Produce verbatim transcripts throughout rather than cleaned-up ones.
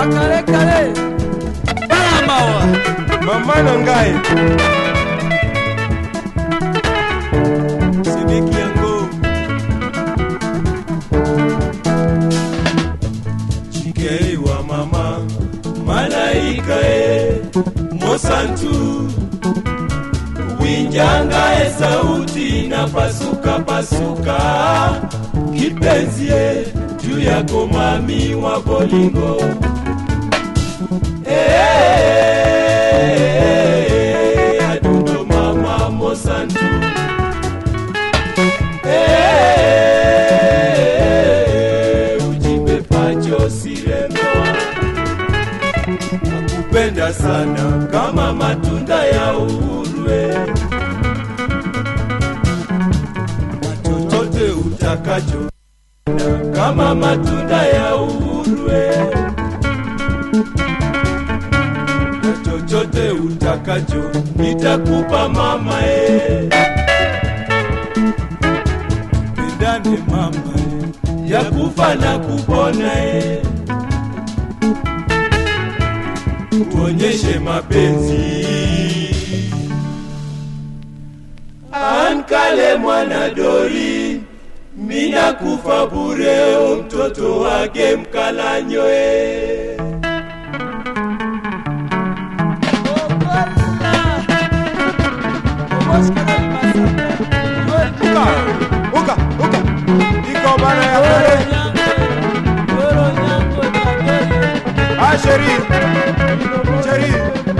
bakale kale balamawa mama nangai Sidiki yango Chikei wa mama malaika e Mosantu winjanga e sauti na pasuka pasuka kipenzi e juu yako mami wa bolingo eh adundo mama Mosantu eh ujipe pacho sireno nakupenda sana kama matunda ya uhurwe chochote utakacho kama matunda ya uhurwe chochote utakacho nitakupa mama e pendane mama e ya kufa na kupona e tuonyeshe mapenzi ankale mwana dori mina kufa bure mtoto wake mkalanyo e Uka, uka, uka Iko bana ya kore Ah, chérie Chérie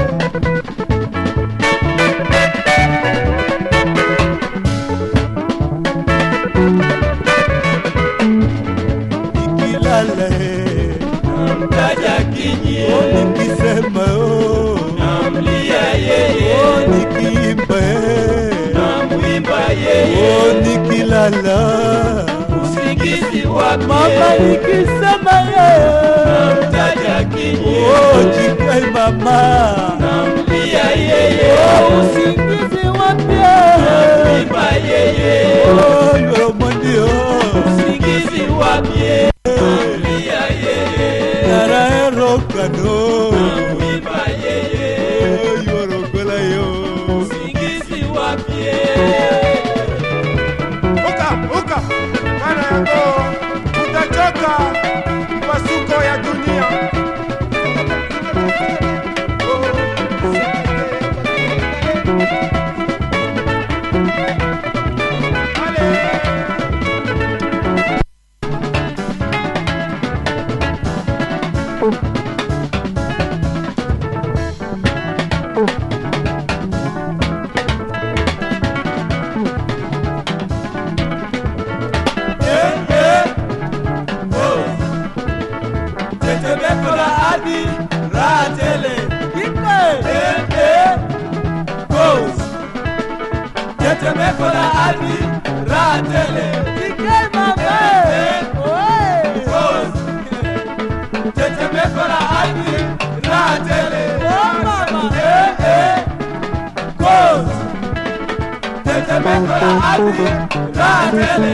Ikilale Namtaja kinye Nikisema oh Namlia yeye Nikiimba Namwimba yeye Nikilala Usingizi wake Mama nikisema yeye Namtaja kinye Chikai mama Namlia yeye Usingizi wake Namwimba yeye Yoro mondio Usingizi wake Namlia yeye Nara erokano Namwimba yeye Yoro kola yo Usingizi wake Uka, uka Kana yako Utachoka Pasuko ya dunia Ratele, eh eh, goes. Tetemeko la adi, ratele, Sikei mama goes. Tetemeko la adi, ratele, eh eh, goes. Tetemeko la adi, ratele.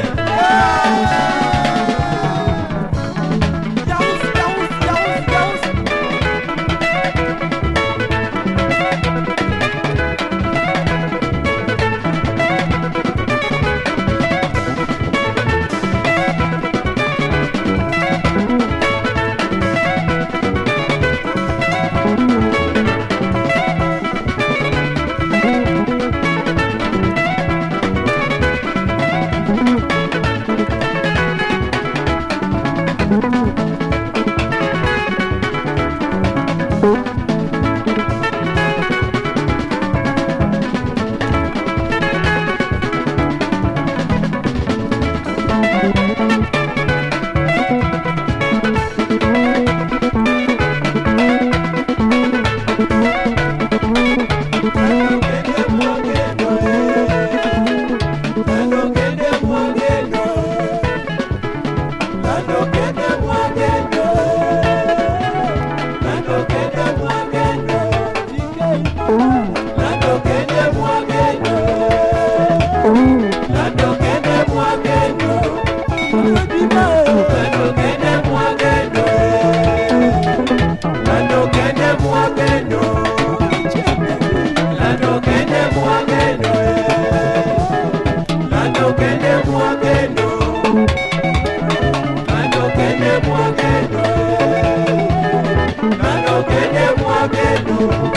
kende mwageno Lando kende mwageno Lando kende mwageno Lando kende mwageno Lando kende mwageno